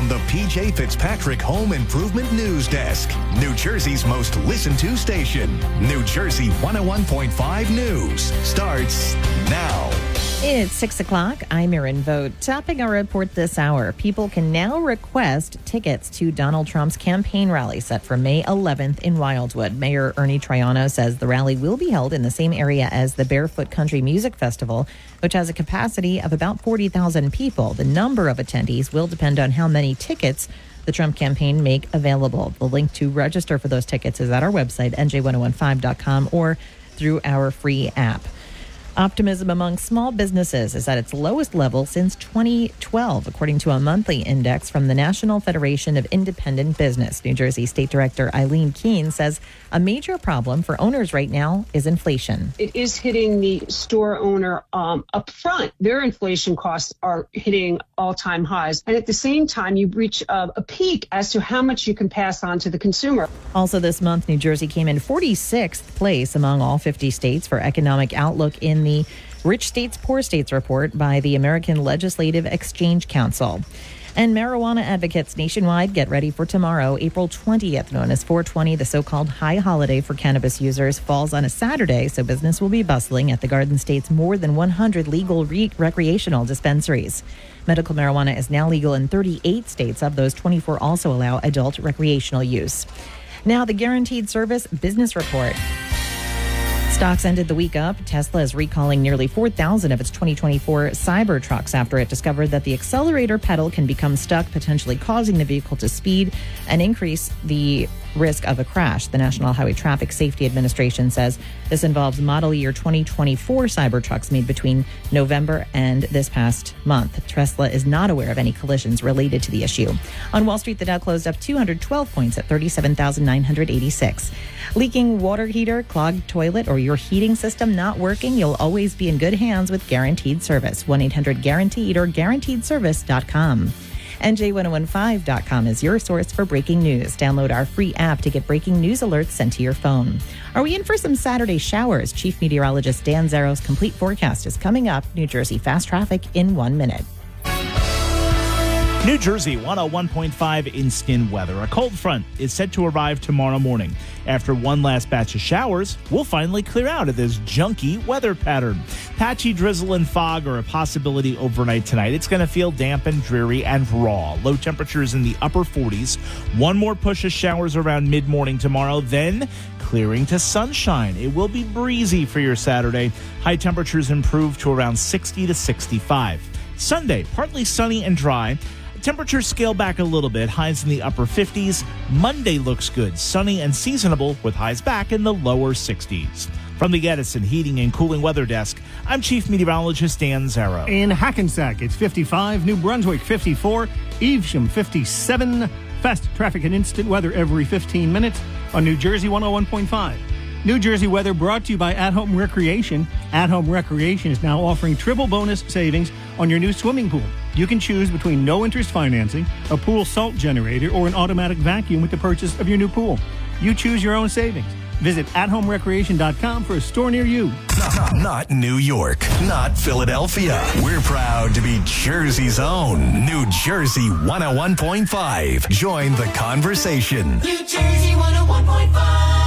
from the PJ Fitzpatrick Home Improvement News Desk. New Jersey's most listened to station. New Jersey 101.5 News starts now. It's 6 o'clock. I'm Erin Vogt. Topping our report this hour, people can now request tickets to Donald Trump's campaign rally set for May 11th in Wildwood. Mayor Ernie Triano says the rally will be held in the same area as the Barefoot Country Music Festival, which has a capacity of about 40,000 people. The number of attendees will depend on how many tickets the Trump campaign make available. The link to register for those tickets is at our website, nj1015.com, or through our free app. Optimism among small businesses is at its lowest level since 2012, according to a monthly index from the National Federation of Independent Business. New Jersey State Director Eileen Keene says a major problem for owners right now is inflation. It is hitting the store owner up front. Their inflation costs are hitting all-time highs. And at the same time, you reach a peak as to how much you can pass on to the consumer. Also this month, New Jersey came in 46th place among all 50 states for economic outlook in the Rich States, Poor States report by the American Legislative Exchange Council. And marijuana advocates nationwide get ready for tomorrow, April 20th, known as 420. The so-called high holiday for cannabis users falls on a Saturday, so business will be bustling at the Garden State's more than 100 legal recreational dispensaries. Medical marijuana is now legal in 38 states. Of those, 24 also allow adult recreational use. Now, the Guaranteed Service Business Report. Stocks ended the week up. Tesla is recalling nearly 4,000 of its 2024 Cybertrucks after it discovered that the accelerator pedal can become stuck, potentially causing the vehicle to speed and increase the risk of a crash. The National Highway Traffic Safety Administration says this involves model year 2024 Cybertrucks made between November and this past month. Tesla is not aware of any collisions related to the issue. On Wall Street, the Dow closed up 212 points at 37,986. Leaking water heater, clogged toilet, or your heating system not working? You'll always be in good hands with Guaranteed Service. 1-800-GUARANTEED or GuaranteedService.com. NJ1015.com is your source for breaking news. Download our free app to get breaking news alerts sent to your phone. Are we in for some Saturday showers? Chief Meteorologist Dan Zaro's complete forecast is coming up. New Jersey fast traffic in 1 minute. New Jersey 101.5 instant weather. A cold front is set to arrive tomorrow morning. After one last batch of showers, we'll finally clear out of this junky weather pattern. Patchy drizzle and fog are a possibility overnight tonight. It's going to feel damp and dreary and raw. Low temperatures in the upper 40s. One more push of showers around mid-morning tomorrow, then clearing to sunshine. It will be breezy for your Saturday. High temperatures improve to around 60 to 65. Sunday, partly sunny and dry. Temperatures scale back a little bit, highs in the upper 50s. Monday looks good, sunny and seasonable with highs back in the lower 60s. From the Edison Heating and Cooling Weather Desk, I'm Chief Meteorologist Dan Zaro. In Hackensack, it's 55, New Brunswick 54, Evesham 57. Fast traffic and instant weather every 15 minutes on New Jersey 101.5. New Jersey weather brought to you by At Home Recreation. At Home Recreation is now offering triple bonus savings on your new swimming pool. You can choose between no interest financing, a pool salt generator, or an automatic vacuum with the purchase of your new pool. You choose your own savings. Visit athomerecreation.com for a store near you. Not New York, not Philadelphia. We're proud to be Jersey's own New Jersey 101.5. Join the conversation. New Jersey 101.5.